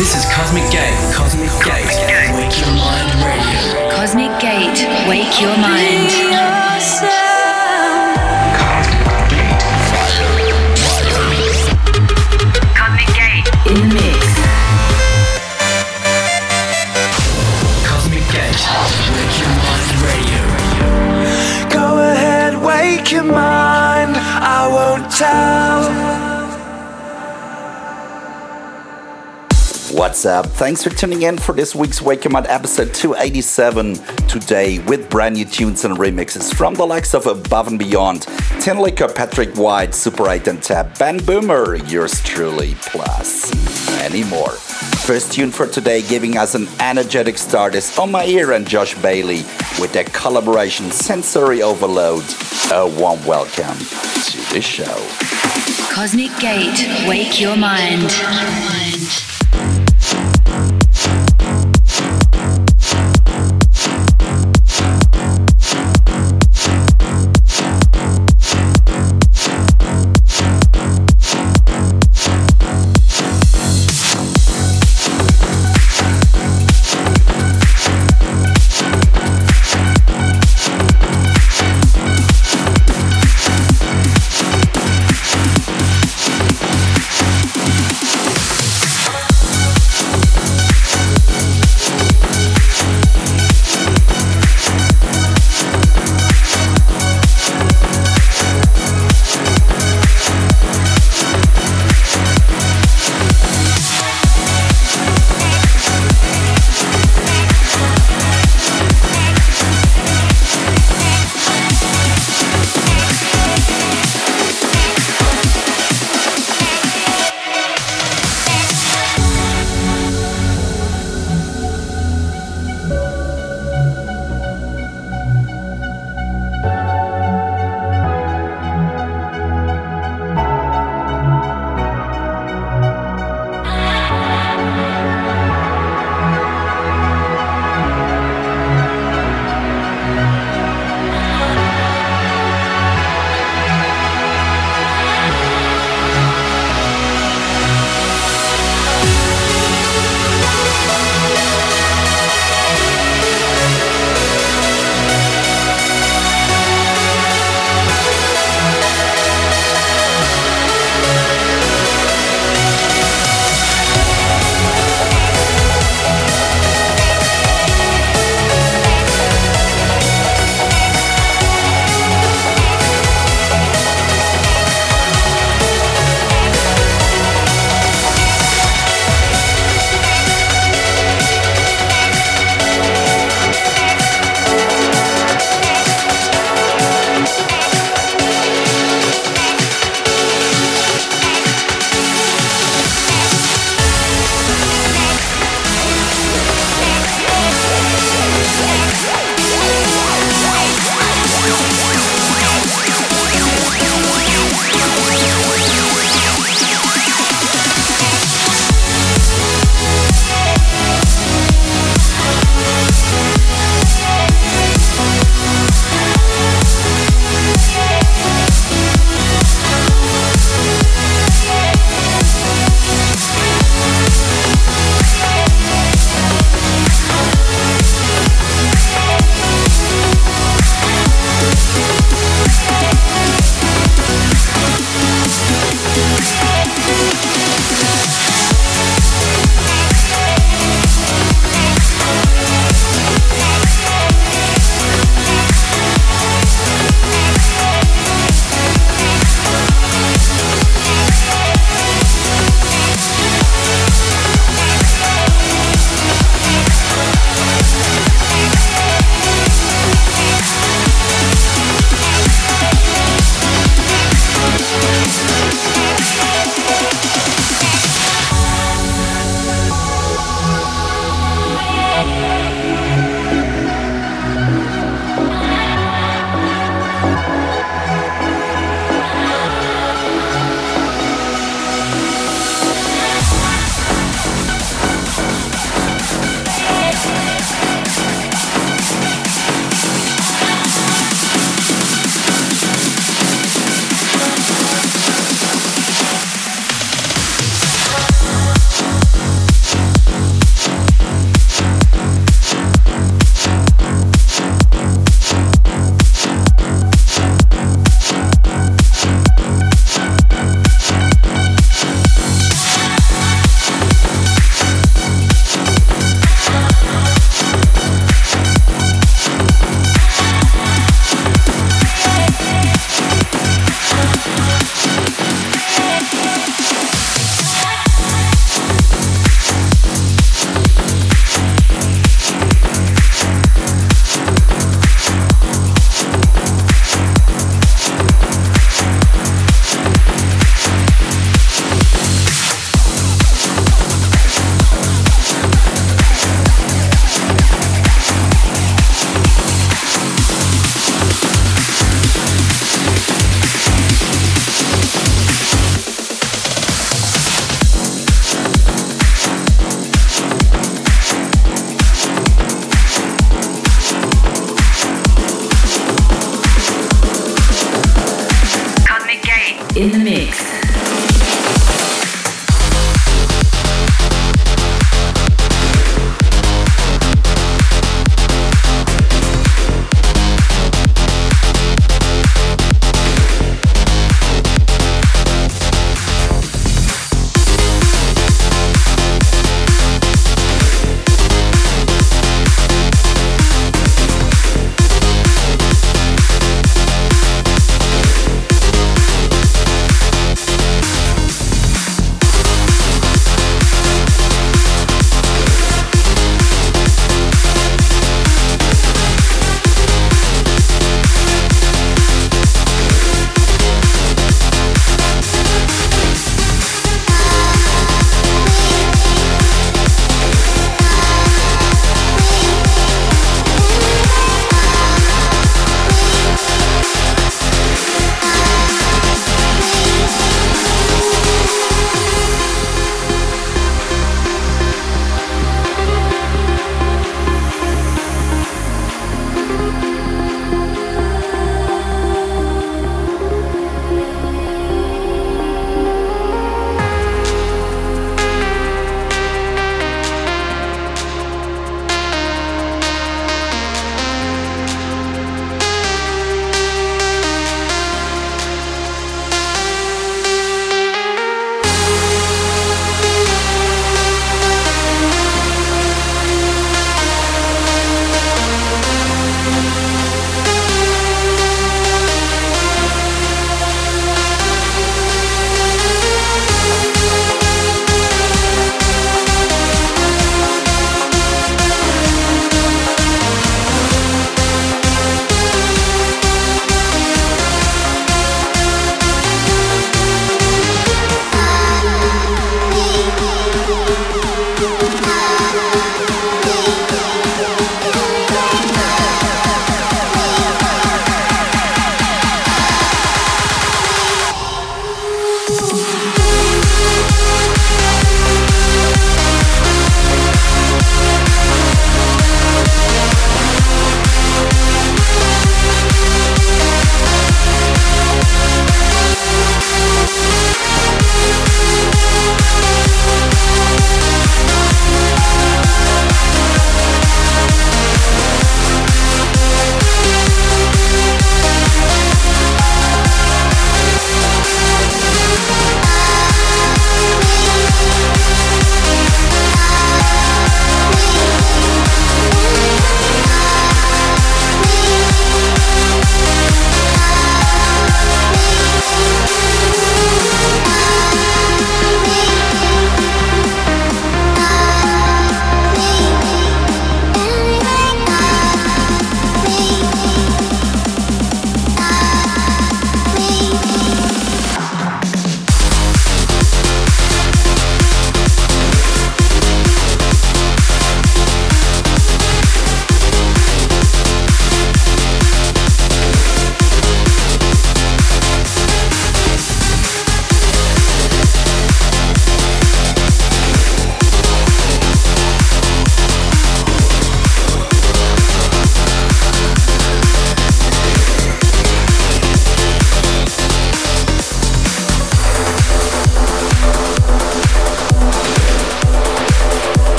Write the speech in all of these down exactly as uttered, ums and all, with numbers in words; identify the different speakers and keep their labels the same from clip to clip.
Speaker 1: This is Cosmic Gate. Cosmic Gate. Wake Your Mind Radio.
Speaker 2: Cosmic Gate. Wake Your Mind.
Speaker 1: Cosmic Gate.
Speaker 2: Cosmic Gate. In the mix.
Speaker 1: Cosmic Gate. Wake Your Mind Radio.
Speaker 3: Go ahead, wake your mind. I won't tell.
Speaker 4: What's up? Thanks for tuning in for this week's Wake Your Mind episode two eighty-seven. Today with brand new tunes and remixes from the likes of Above and Beyond, Tin Liquor, Patrick White, Super eight and Tab, Ben Boomer, yours truly, plus many more. First tune for today giving us an energetic start is On My Ear and Josh Bailey with their collaboration Sensory Overload. A warm welcome to the show.
Speaker 2: Cosmic Gate. Wake Your Mind. the mix.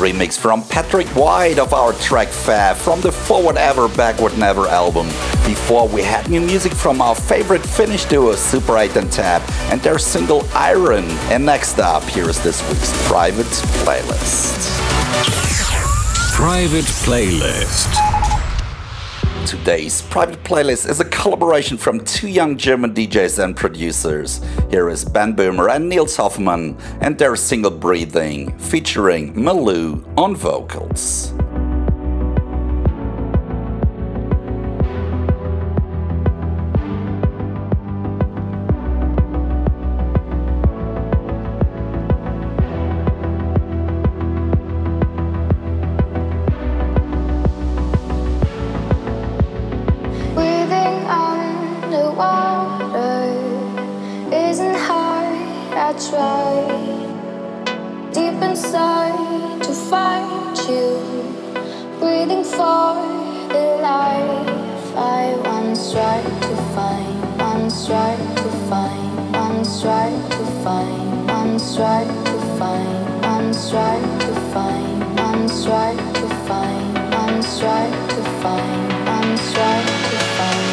Speaker 4: remix from Patrick White of our track Fair from the Forward Ever, Backward Never album. Before we had new music from our favorite Finnish duo Super eight and Tab and their single Iron. And next up, here is this week's Private Playlist.
Speaker 5: Private Playlist.
Speaker 4: Today's Private Playlist is a collaboration from two young German D Js and producers. Here is Ben Böhmer and Nils Hoffmann and their single Breathing, featuring Malou on vocals.
Speaker 6: Deep inside to find you, breathing for the life I once tried to find, once tried to find, once tried to find, once tried to find, once tried to find, once tried to find, once tried to find, once tried to find.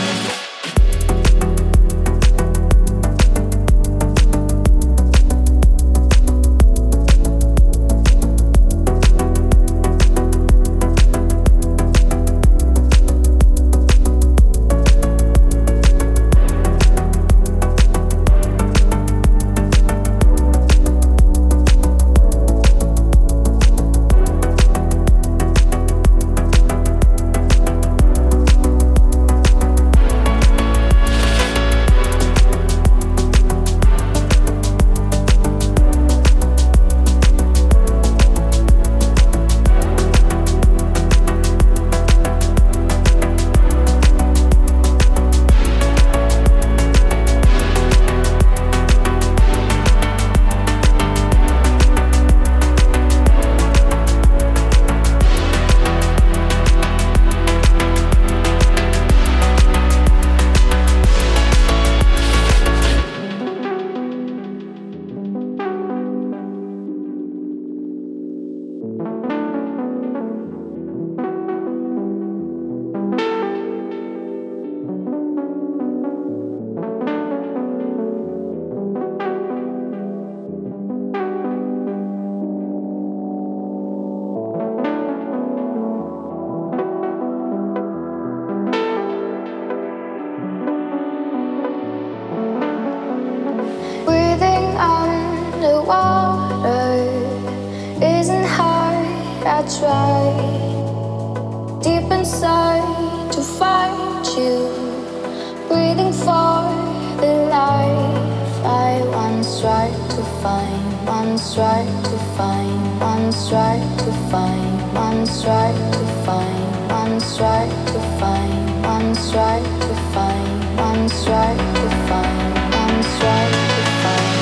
Speaker 6: Try deep inside to find you, breathing for the life I once tried to find, once tried to find, once tried to find, once tried to find, once tried to find, once tried to find, once tried to find, once tried to find.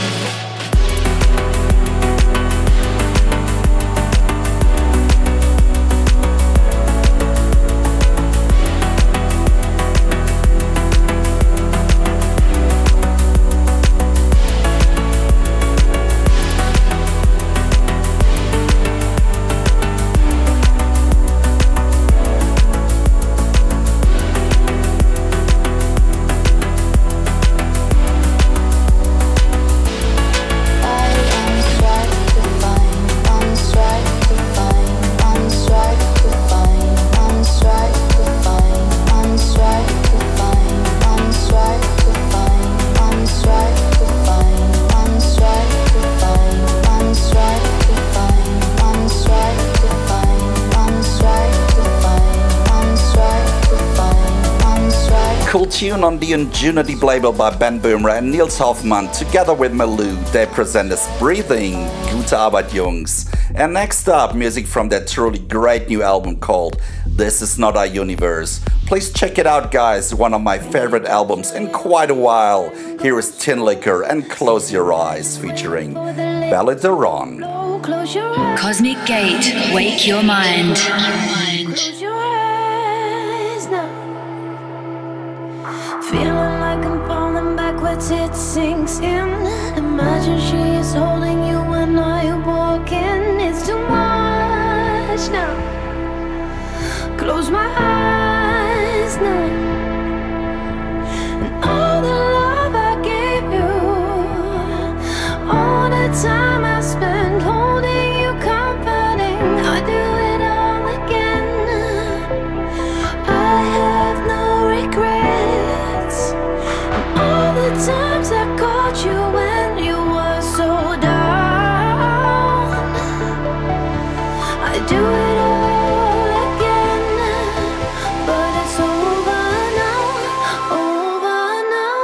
Speaker 4: Cool tune on the Unity label by Ben Böhmer and Nils Hoffmann. Together with Malou, they present us Breathing, Gute Arbeit Jungs. And next up, music from their truly great new album called This Is Not Our Universe. Please check it out, guys, one of my favorite albums in quite a while. Here is Tin Liquor and Close Your Eyes featuring Balladeron.
Speaker 2: Cosmic Gate, Wake Your Mind.
Speaker 6: Close your eyes now. Feeling like I'm falling backwards, it sinks in. Imagine she is holding you when I walk in. It's too much. Close my eyes now, and all the love I gave you, all the time I spent holding you, comforting, I do it all again. I have no regrets, and all the times I caught you when you were so down, I do it all again. But it's over now, over now.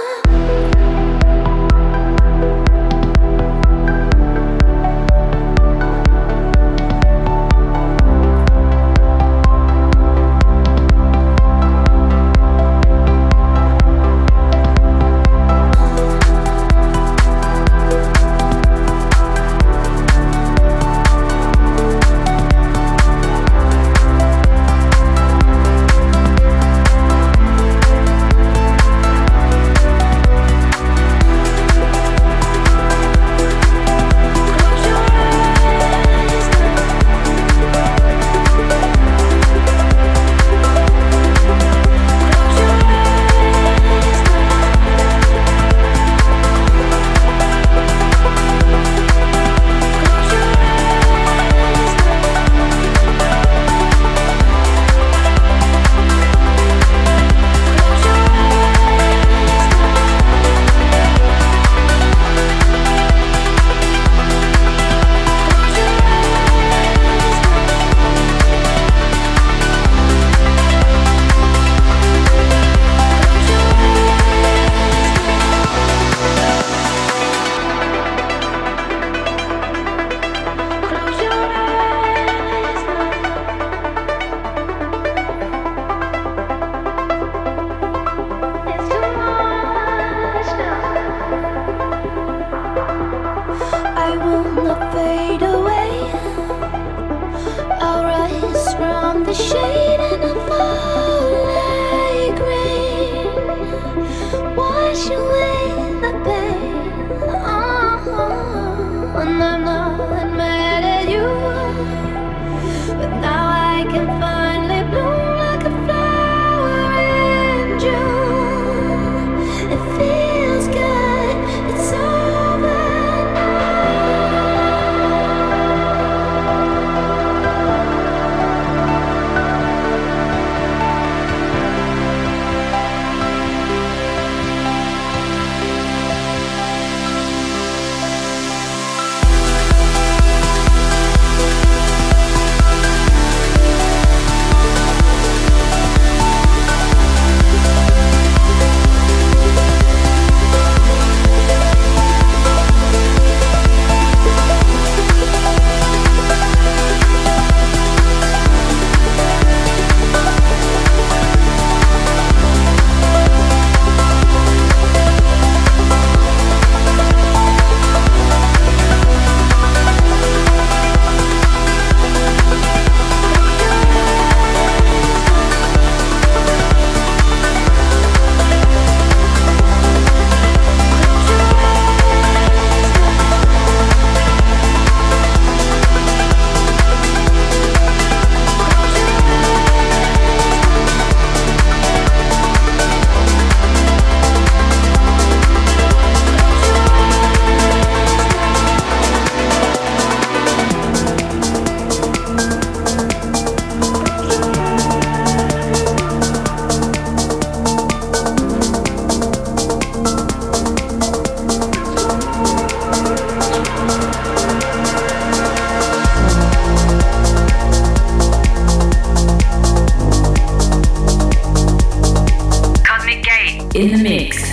Speaker 6: I will not fade away. I'll rise from the shade and I'll fall like rain. Wash away the pain. Oh, and I'm not mad at you, but now I can finally bloom like a flower in June. It feels good. It's over.
Speaker 2: In the mix.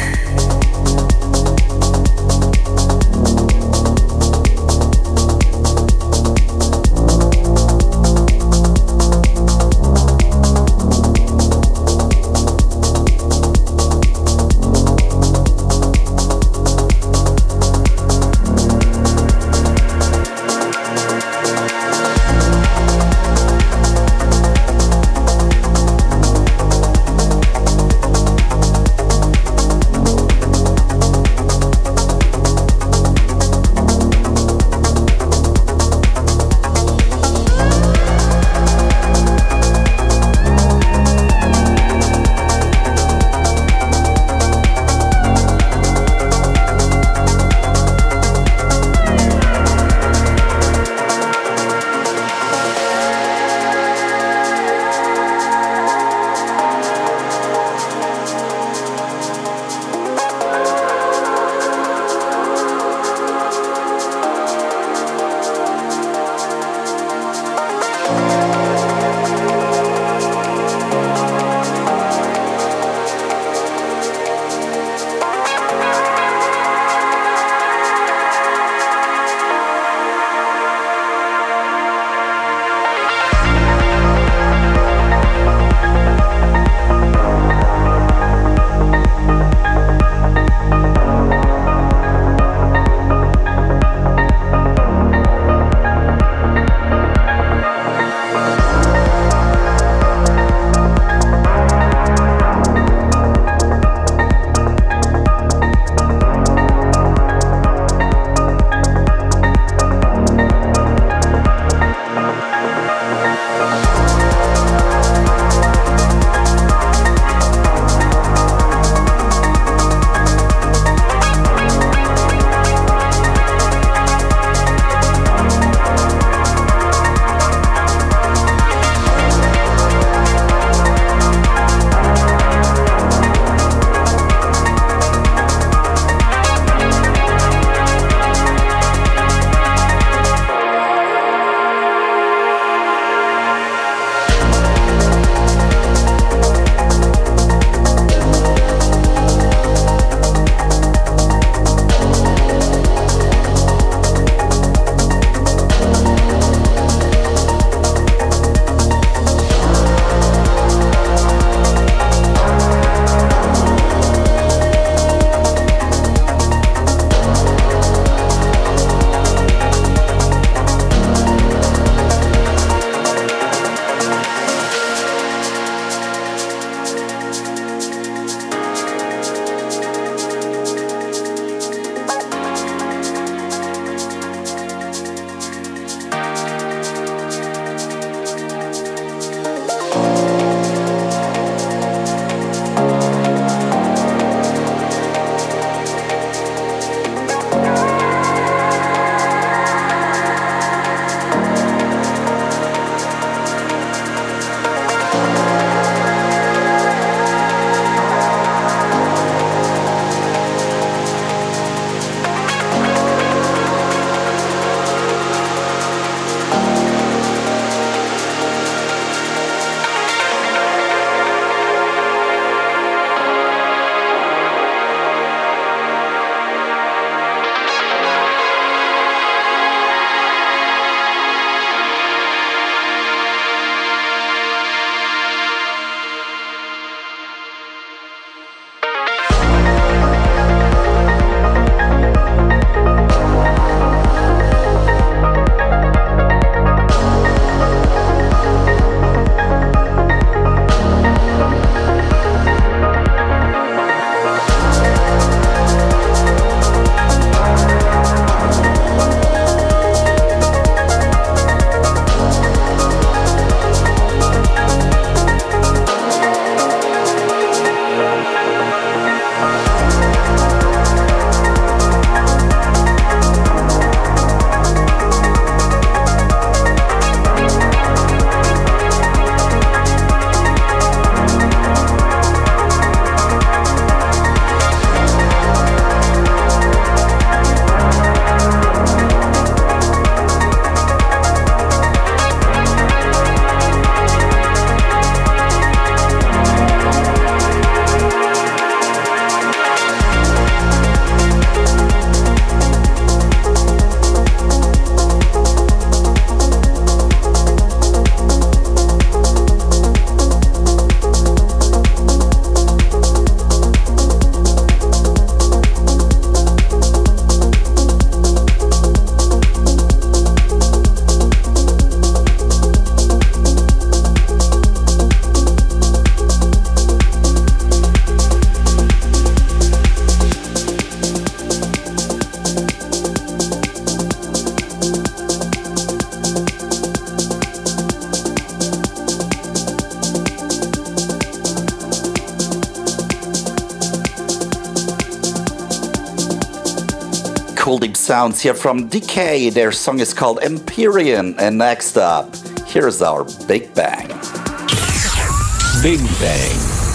Speaker 4: cool deep sounds here from D K. Their song is called Empyrean. And next up, here's our Big Bang.
Speaker 5: Big Bang.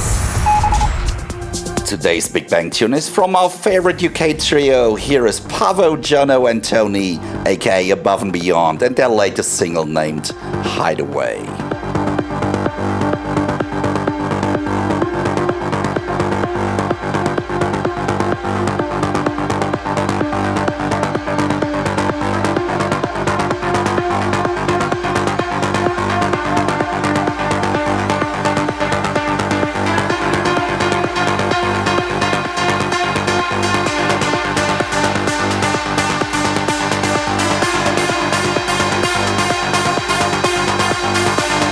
Speaker 4: Today's Big Bang tune is from our favorite U K trio. Here is Pavo, Jono and Tony, aka Above and Beyond, and their latest single named Hideaway.
Speaker 6: Hideaway.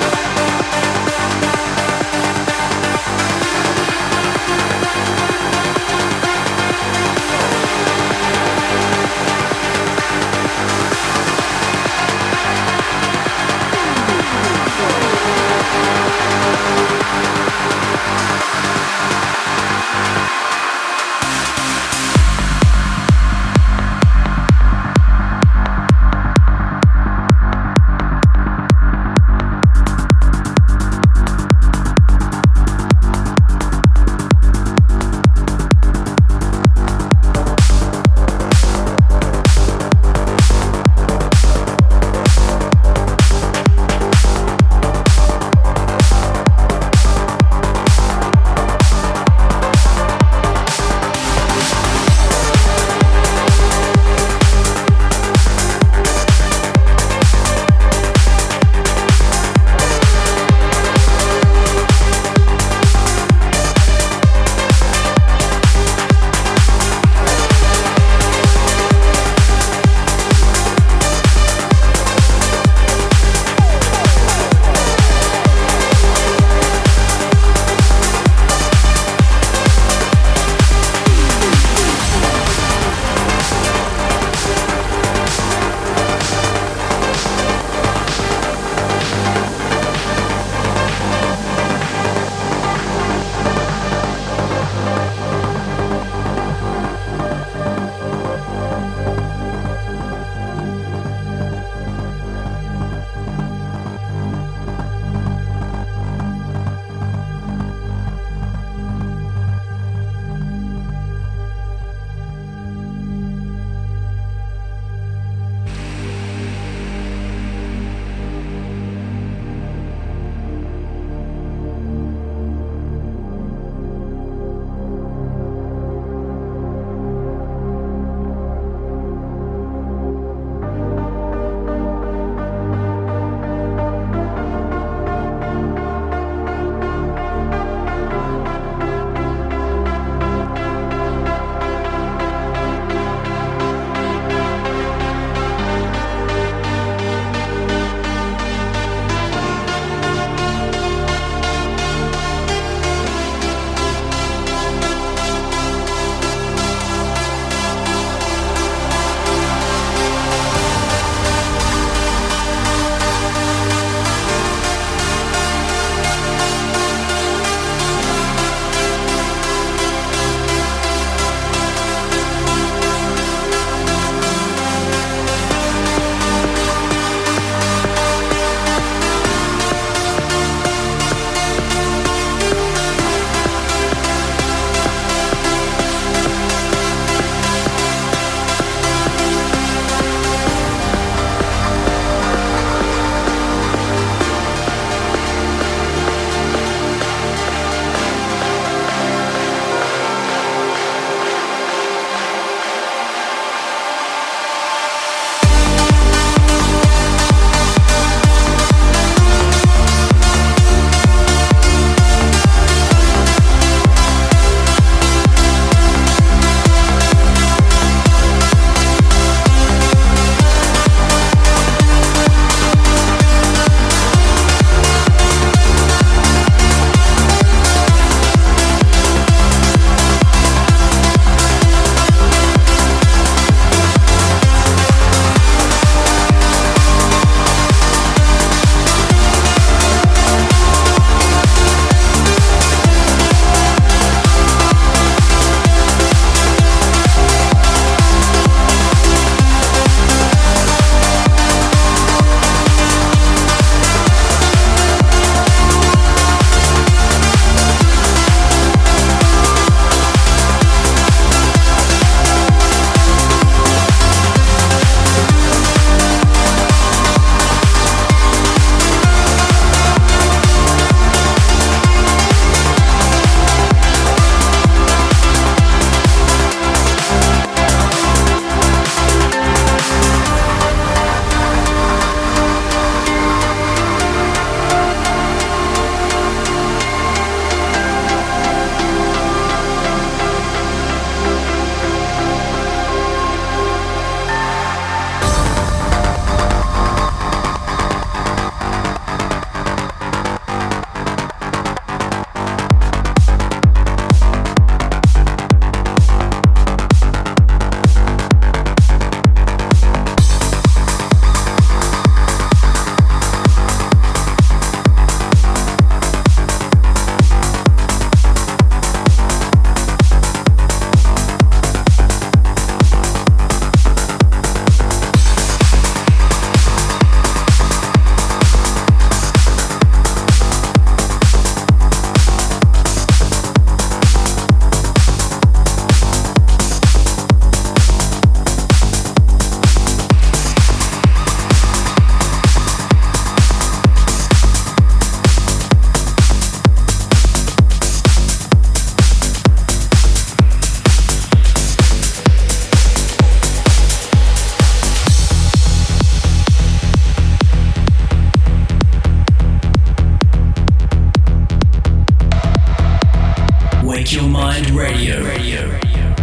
Speaker 1: Radio. Radio.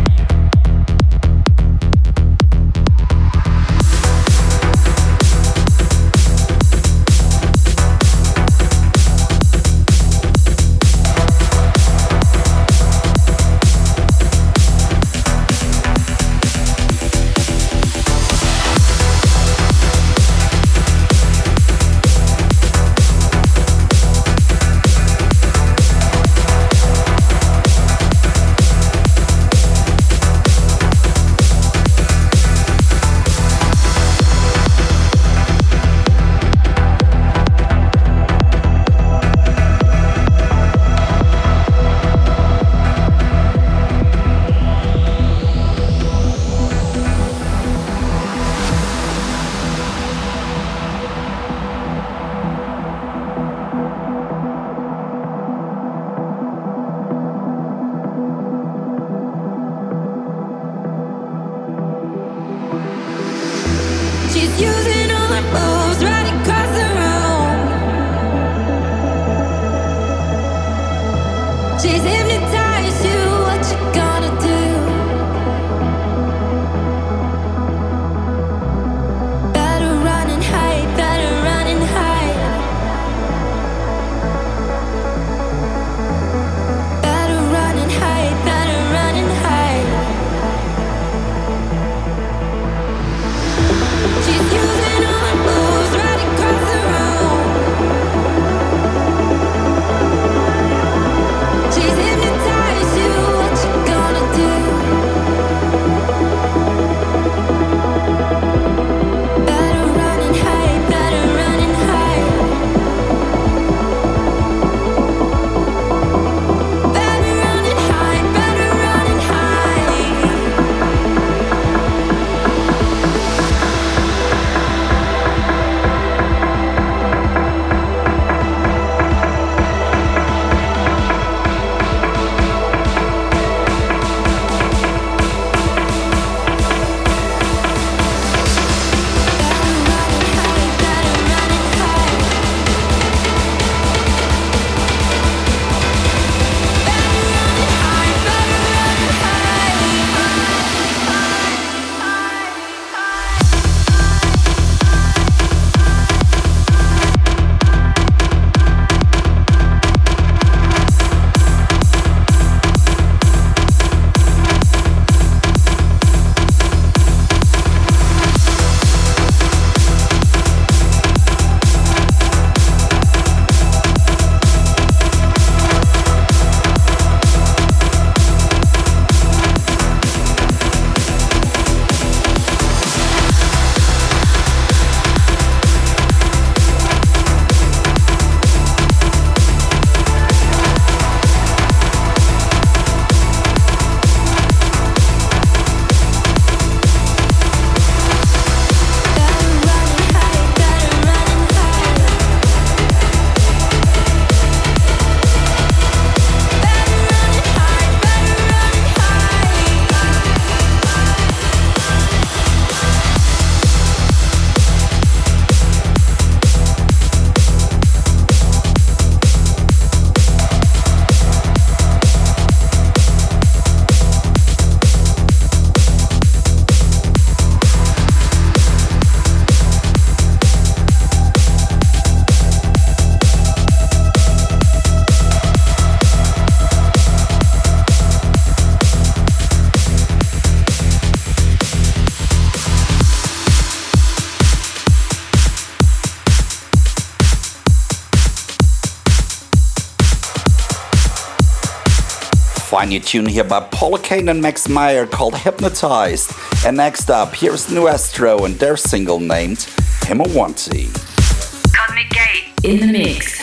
Speaker 4: Fine new tune here by Paula Kane and Max Meyer called Hypnotized. And next up, here's Nuestro and their single named Himawanti.
Speaker 2: Cosmic Gate in the mix.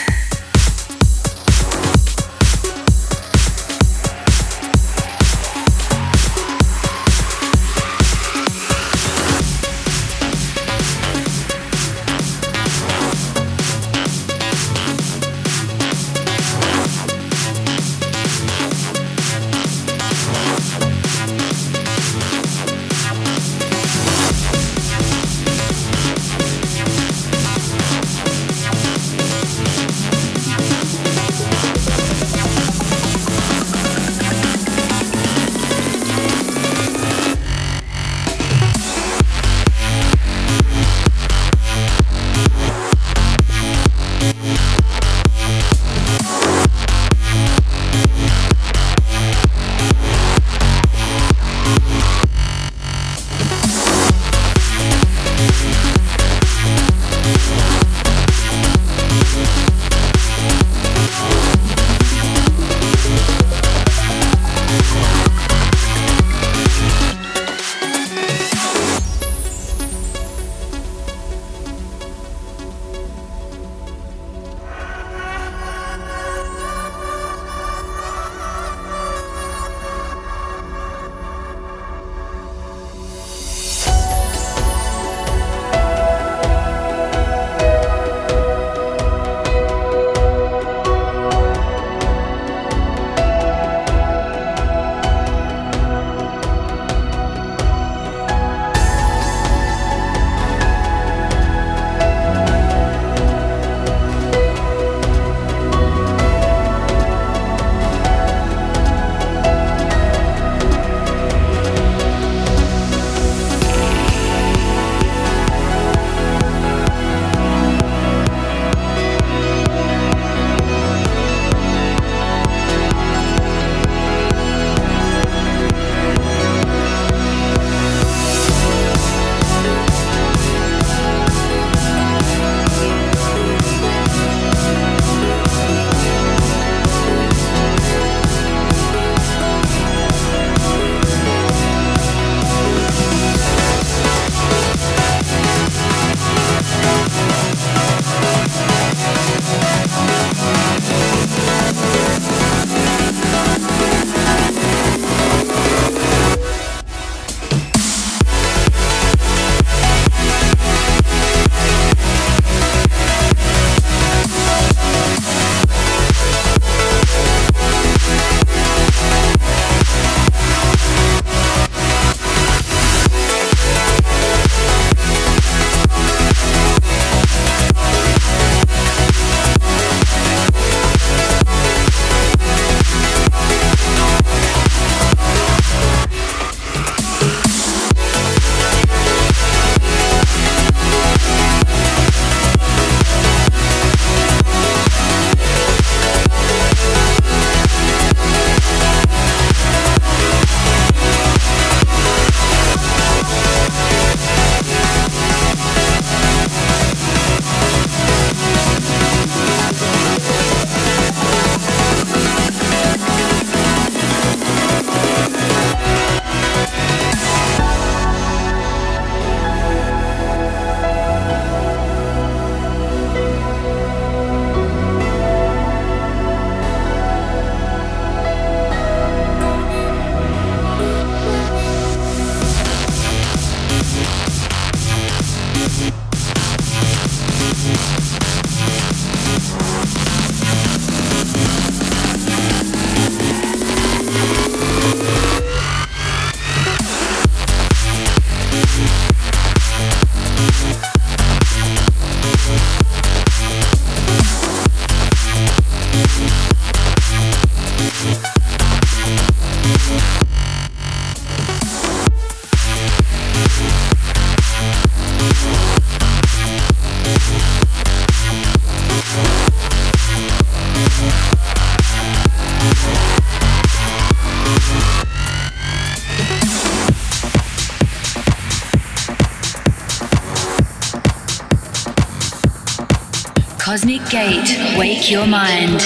Speaker 2: Cosmic Gate, wake your mind.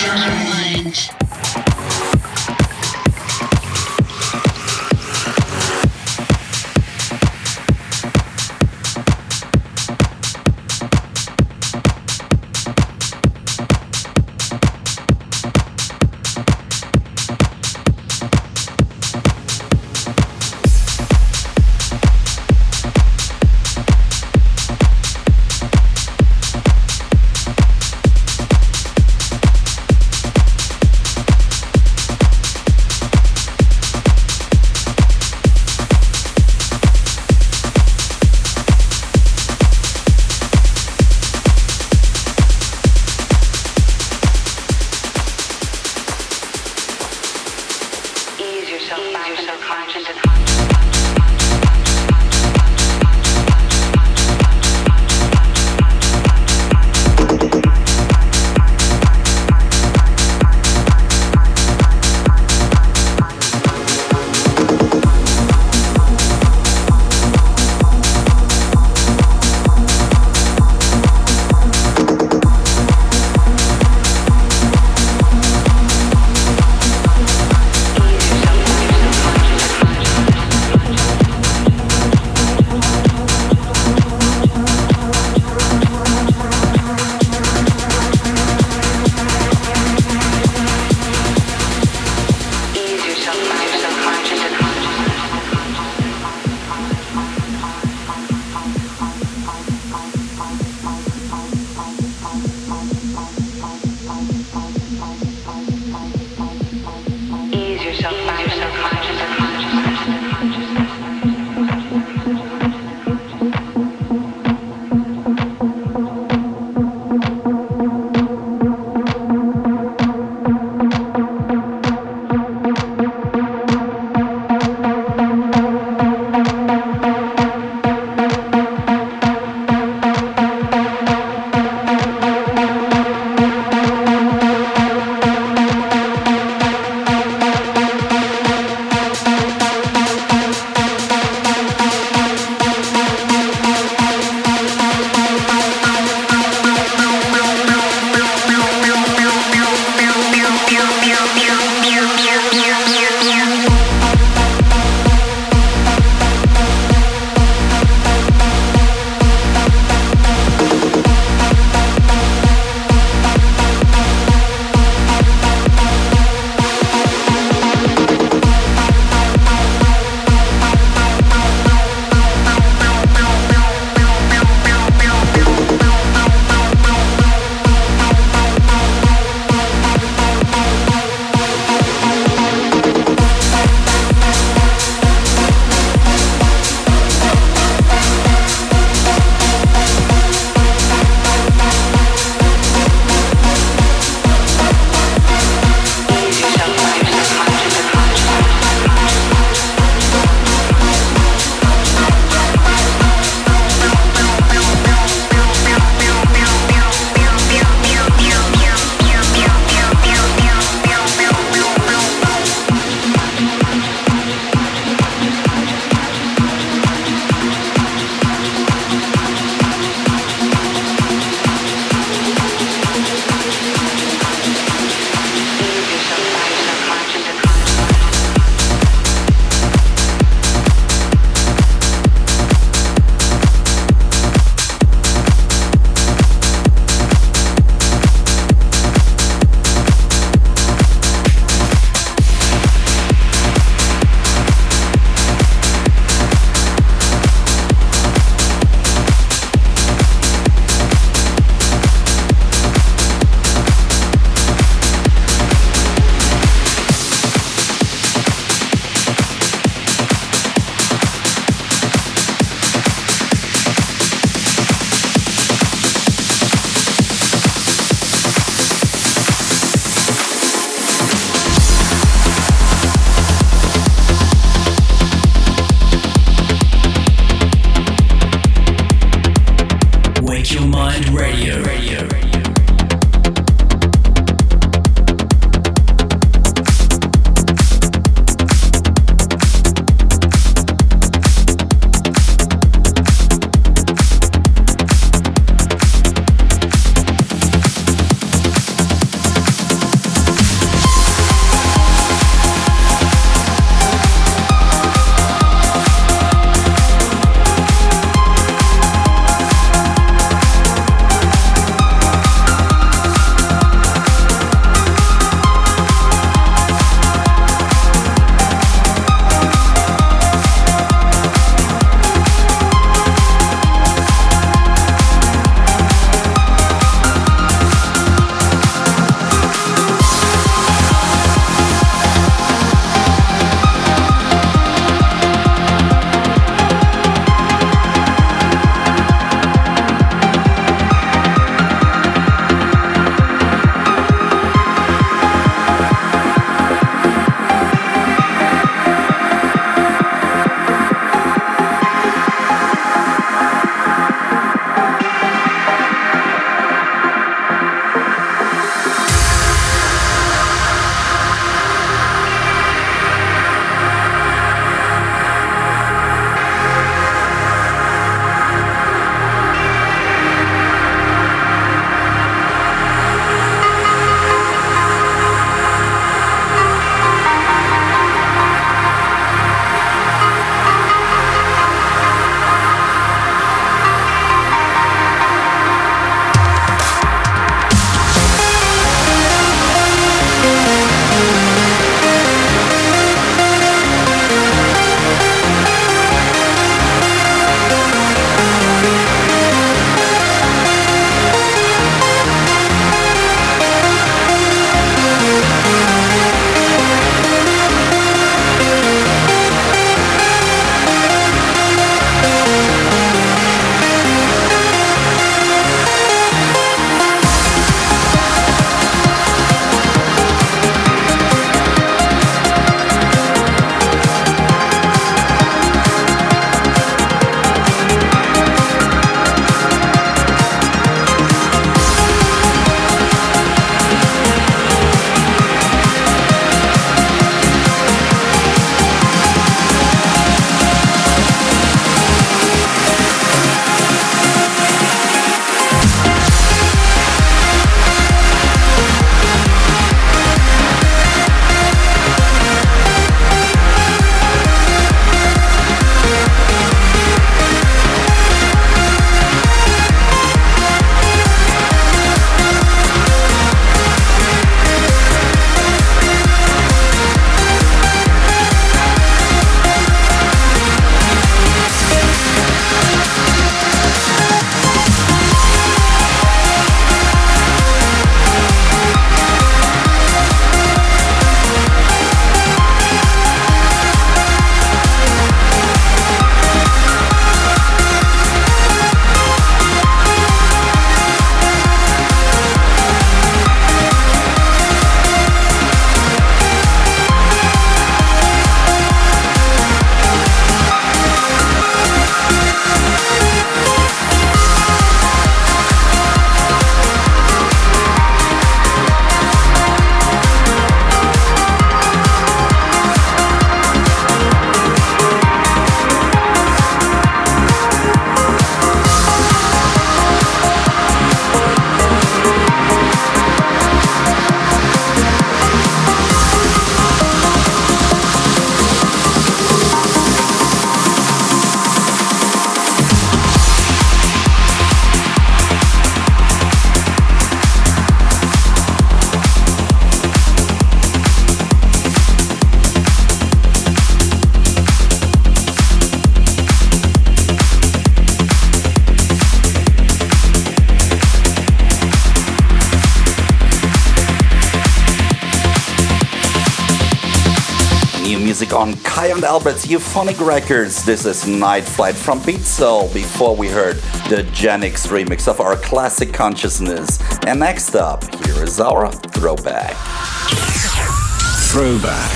Speaker 4: on Kai and Albert's Euphonic Records. This is Night Flight from Beat Soul. Before we heard the Genix remix of our classic Consciousness. And next up, here is our Throwback.
Speaker 5: Throwback.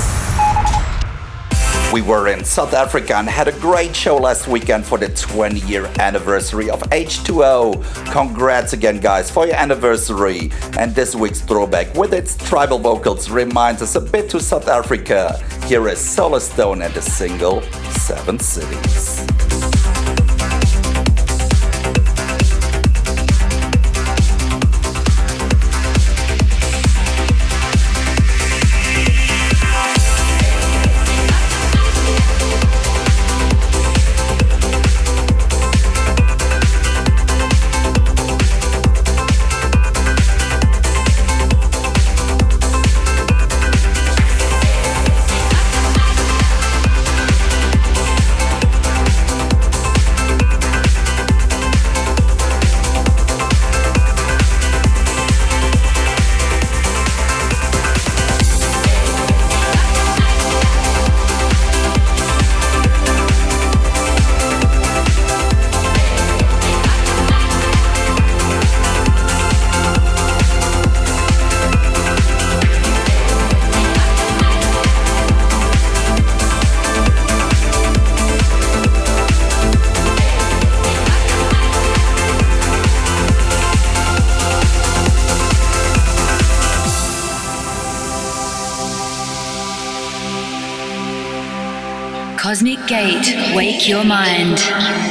Speaker 4: We were in South Africa and had a great show last weekend for the twenty-year anniversary of H two O. Congrats again, guys, for your anniversary. And this week's Throwback, with its tribal vocals, reminds us a bit to South Africa. Here is Solar Stone and the single Seven Cities.
Speaker 2: Cosmic Gate, wake your mind.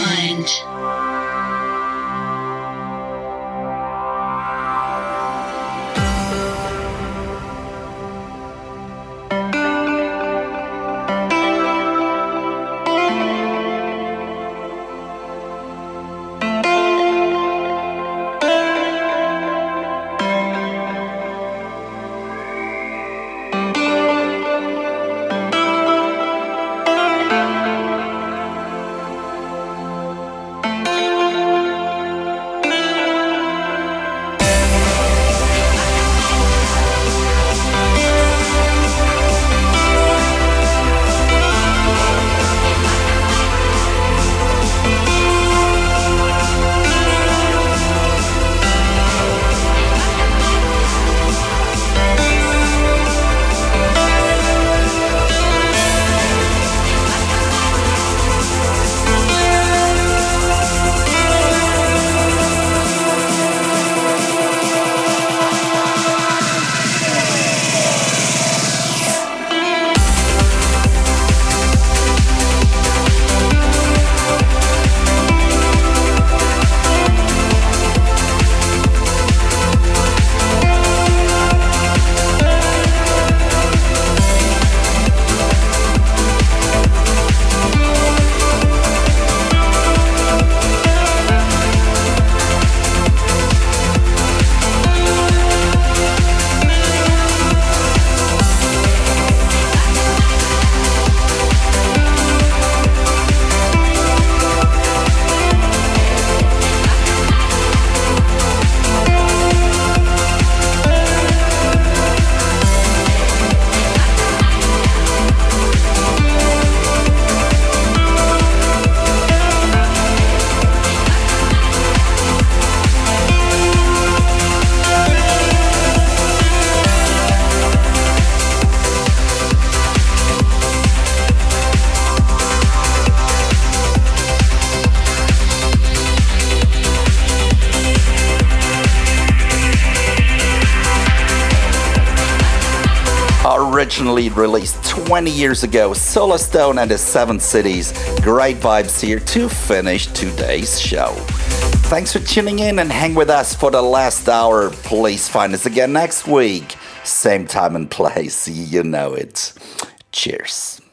Speaker 4: Originally released twenty years ago, Solar Stone and the Seven Cities. Great vibes here to finish today's show. Thanks for tuning in and hang with us for the last hour. Please find us again next week. Same time and place, you know it. Cheers.